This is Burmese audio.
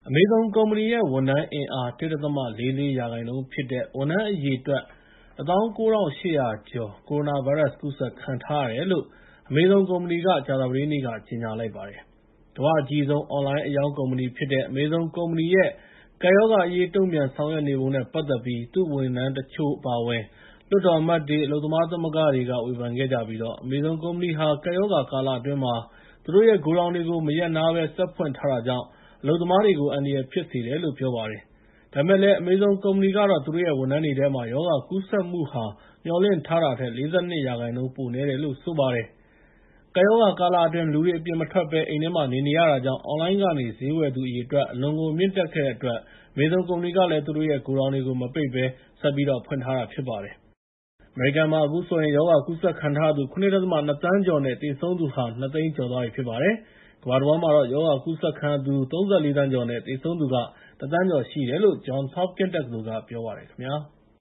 အမေဇုံကုမ္ပဏီရဲ့ဝန်ထမ်းအင်အား 1.44 ရာခိုင်နှုန်းဖြစ်တဲ့ ဝန်ထမ်းအရေအတွက် 19800 ကျော် ကိုရိုနာဗိုင်းရပ်စ်ကူးစက်ခံထားရတယ်လို့ အမေဇုံကုမ္ပဏီက ကြာသပတေးနေ့က ကြေညာလိုက်ပါတယ်။ ကမ္ဘာ့အကြီးဆုံး အွန်လိုင်းအရောင်းကုမ္ပဏီဖြစ်တဲ့ အမေဇုံကုမ္ပဏီရဲ့ ကပ်ရောဂါအရေး တုံ့ပြန်ဆောင်ရွက်နေပုံနဲ့ ပတ်သက်ပြီး သူ့ဝန်ထမ်းတချို့ အပါအဝင် လွှတ်တော်အမတ်တွေ၊ အလုပ်သမားသမဂ္ဂတွေက ဝေဖန်ခဲ့ကြပြီး အမေဇုံကုမ္ပဏီဟာ ကပ်ရောဂါကာလအတွင်းမှာ သူတို့ရဲ့ ဂိုဒေါင်တွေကို မရပ်နားဘဲ ဆက်ဖွင့်ထားတာကြောင့် အလုပ်သမားတွေကို အန္တရာယ်ဖြစ်စေတယ်လို့ ပြောပါတယ်။ ဒါပေမဲ့လည်း အမေဇုံကုမ္ပဏီကတော့ သူတို့ရဲ့ ဝန်ထမ်းတွေထဲမှာ ရောဂါကူးစက်မှုဟာ မျှော်လင့်ထားတာထက် ၄၂ ရာခိုင်နှုန်း ပိုနည်းတယ်လို့ ဆိုပါတယ်။ ကပ်ရောဂါကာလအတွင်း လူတွေ အပြင်မထွက်ဘဲ အိမ်ထဲမှာ နေနေရတာကြောင့် အွန်လိုင်းကနေ ဈေးဝယ်သူအရေအတွက် အလွန်ကိုမြင့်တက်ခဲ့တဲ့အတွက် အမေဇုံကုမ္ပဏီကလည်း သူတို့ရဲ့ ဂိုဒေါင်တွေကို မပိတ်ဘဲ ဆက်ပြီးတော့ ဖွင့်ထားတာဖြစ်ပါတယ်။ အမေရိကန်မှာ အခုဆိုရင် ရောဂါကူးစက်ခံထားရသူ ၇.၂ သန်းကျော်နဲ့ သေဆုံးသူ ၂ သိန်းကျော်သွားပြီဖြစ်ပါတယ်။ ကမ္ဘာတဝန်းမှာတော့ ရောဂါကူးစက်ခံရသူ ၃၄ သန်းကျော်နဲ့ သေဆုံးသူ ၁ သန်းကျော်ရှိတယ်လို့ Johns Hopkins တက္ကသိုလ်က ပြောပါတယ်ခင်ဗျာ။